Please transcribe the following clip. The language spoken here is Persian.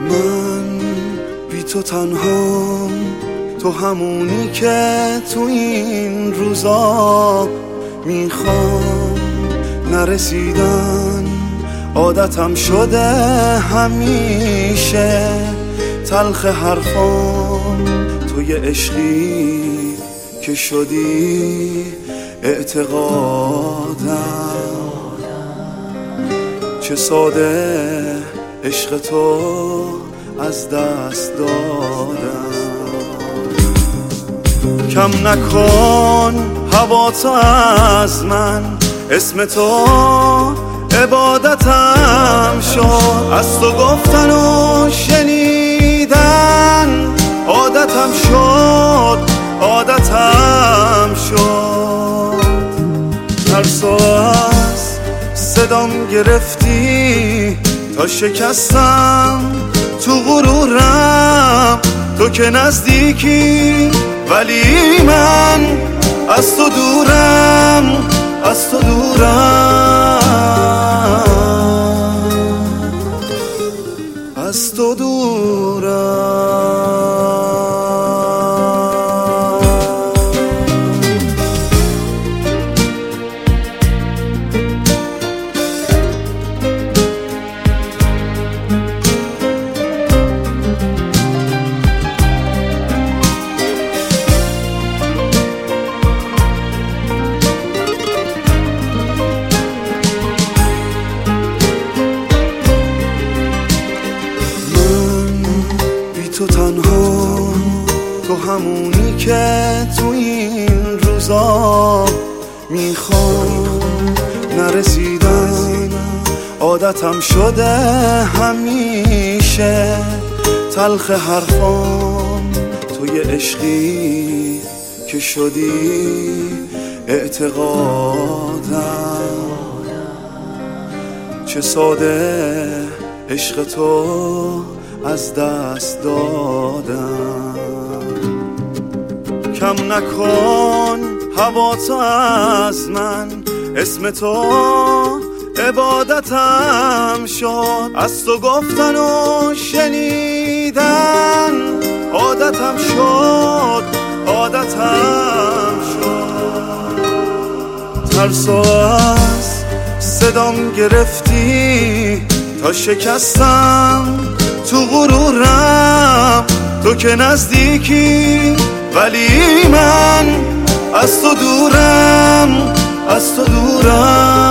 من بی تو تنهام، تو همونی که تو این روزا میخوام. نرسیدن عادتم شده همیشه، تلخ حرفام تو یه عشقی که شدی اعتقادم. چه ساده عشق تو از دست دادم. کم نکن هوا تو از من، اسم تو عبادتم شد. از تو گفتن و شنیدن عادتم شد، عادتم شد. ترس از صدام گرفتی تا شکستم تو غرورم. تو که نزدیکی ولی من از تو دورم، از تو دورم، از تو دورم. تو تنها، تو همونی که تو این روزا میخوام. نرسیدن عادتم شده همیشه، تلخ حرفام تو یه عشقی که شدی اعتقادم. چه ساده عشق تو از دست دادم. کم نکن هوا تو از من، اسم تو عبادتم شد. از تو گفتن و شنیدن عادتم شد، عادتم شد. ترس از صدام گرفتی تا شکستم تو غرورم. تو که نزدیکی ولی من از تو دورم، از تو دورم.